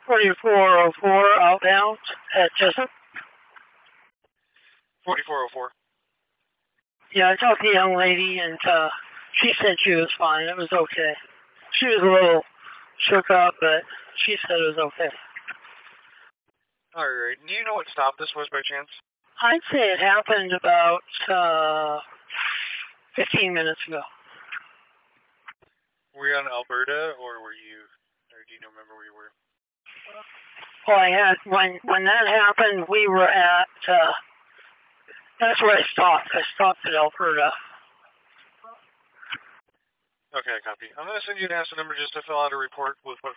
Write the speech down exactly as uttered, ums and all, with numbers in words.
forty-four oh four outbound at Jessup. forty-four oh four. Yeah, I talked to the young lady, and uh, she said she was fine. It was okay. She was a little shook up, but she said it was okay. Alright, do you know what stop this was by chance? I'd say it happened about uh, fifteen minutes ago. Were you on Alberta, or were you, or do you remember where you were? Well, I had, when, when that happened, we were at, uh, that's where I stopped. I stopped at Alberta. Okay, copy. I'm going to send you an answer number just to fill out a report with what